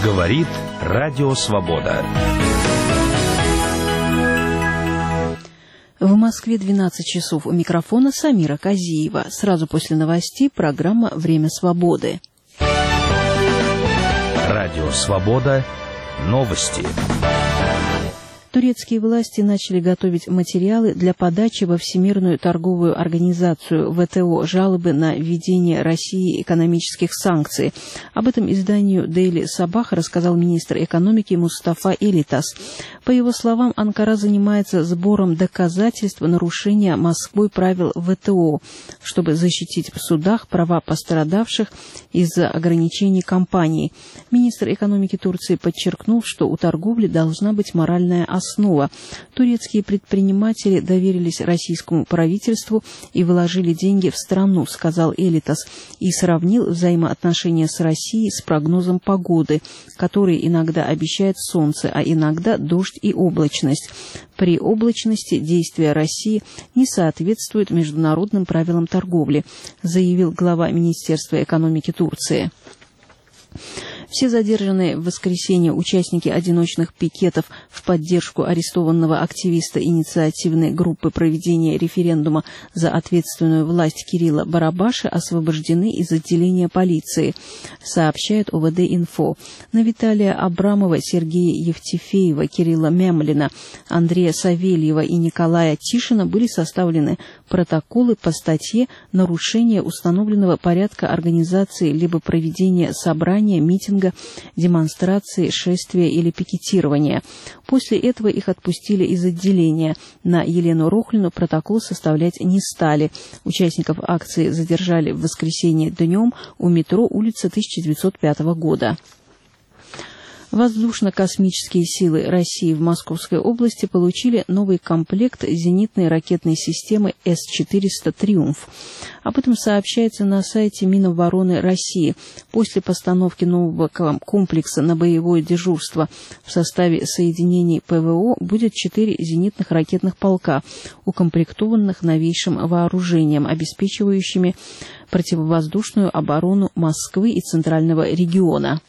Говорит Радио Свобода. В Москве 12 часов. У микрофона Самира Казиева. Сразу после новостей программа «Время свободы». Радио Свобода. Новости. Турецкие власти начали готовить материалы для подачи во Всемирную торговую организацию ВТО жалобы на введение России экономических санкций. Об этом изданию Daily Sabah рассказал министр экономики Мустафа Элитас. По его словам, Анкара занимается сбором доказательств нарушения Москвой правил ВТО, чтобы защитить в судах права пострадавших из-за ограничений компаний. Министр экономики Турции подчеркнул, что у торговли должна быть моральная основа. Турецкие предприниматели доверились российскому правительству и вложили деньги в страну, сказал Элитас, и сравнил взаимоотношения с Россией с прогнозом погоды, который иногда обещает солнце, а иногда дождь и облачность. При облачности действия России не соответствуют международным правилам торговли, заявил глава Министерства экономики Турции. Все задержанные в воскресенье участники одиночных пикетов в поддержку арестованного активиста инициативной группы проведения референдума за ответственную власть Кирилла Барабаша освобождены из отделения полиции, сообщает ОВД-Инфо. На Виталия Абрамова, Сергея Евтефеева, Кирилла Мямлина, Андрея Савельева и Николая Тишина были составлены протоколы по статье «Нарушение установленного порядка организации либо проведения собрания, митинга, демонстрации, шествия или пикетирования». После этого их отпустили из отделения. На Елену Рохлину протокол составлять не стали. Участников акции задержали в воскресенье днем у метро улица 1905 года. Воздушно-космические силы России в Московской области получили новый комплект зенитной ракетной системы С-400 «Триумф». Об этом сообщается на сайте Минобороны России. После постановки нового комплекса на боевое дежурство в составе соединений ПВО будет 4 зенитных ракетных полка, укомплектованных новейшим вооружением, обеспечивающими противовоздушную оборону Москвы и Центрального региона.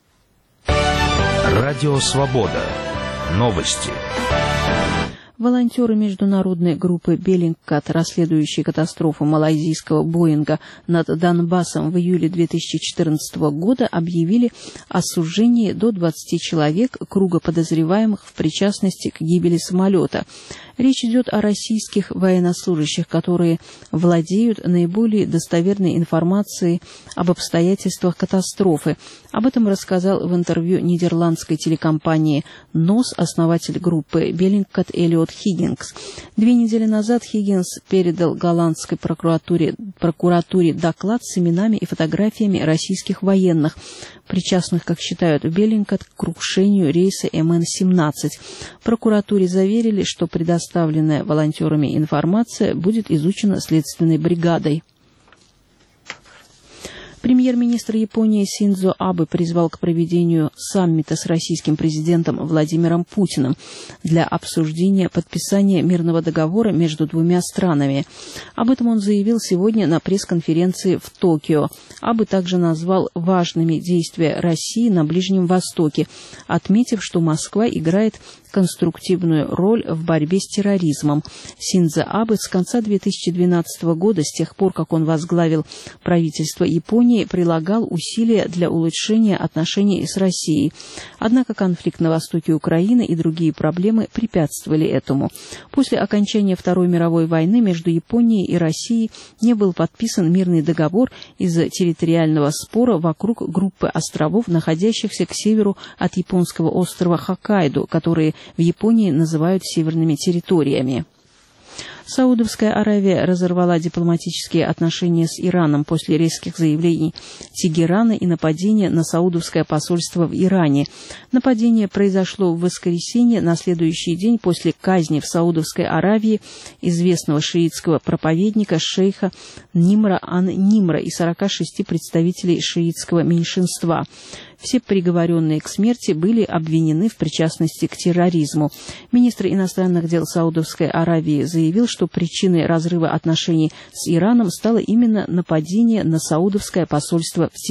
Радио Свобода. Новости. Волонтеры международной группы «Беллингкат», расследующие катастрофу малайзийского «Боинга» над Донбассом в июле 2014 года, объявили о сужении до 20 человек круга подозреваемых в причастности к гибели самолета. Речь идет о российских военнослужащих, которые владеют наиболее достоверной информацией об обстоятельствах катастрофы. Об этом рассказал в интервью нидерландской телекомпании НОС основатель группы «Беллингкат» Эллиот Хиггинс. 2 недели назад Хиггинс передал голландской прокуратуре доклад с именами и фотографиями российских военных, причастных, как считают в Беллингкат, к крушению рейса МН-17. Прокуратуре заверили, что предоставленная волонтерами информация будет изучена следственной бригадой. Премьер-министр Японии Синдзо Абе призвал к проведению саммита с российским президентом Владимиром Путиным для обсуждения подписания мирного договора между двумя странами. Об этом он заявил сегодня на пресс-конференции в Токио. Абе также назвал важными действия России на Ближнем Востоке, отметив, что Москва играет конструктивную роль в борьбе с терроризмом. Синдзо Абе с конца 2012 года, с тех пор, как он возглавил правительство Японии, прилагал усилия для улучшения отношений с Россией. Однако конфликт на востоке Украины и другие проблемы препятствовали этому. После окончания Второй мировой войны между Японией и Россией не был подписан мирный договор из-за территориального спора вокруг группы островов, находящихся к северу от японского острова Хоккайдо, которые в Японии называют северными территориями. Саудовская Аравия разорвала дипломатические отношения с Ираном после резких заявлений Тегерана и нападения на саудовское посольство в Иране. Нападение произошло в воскресенье, на следующий день после казни в Саудовской Аравии известного шиитского проповедника шейха Нимра ан-Нимра и 46 представителей шиитского меньшинства. Все приговоренные к смерти были обвинены в причастности к терроризму. Министр иностранных дел Саудовской Аравии заявил, что причиной разрыва отношений с Ираном стало именно нападение на саудовское посольство в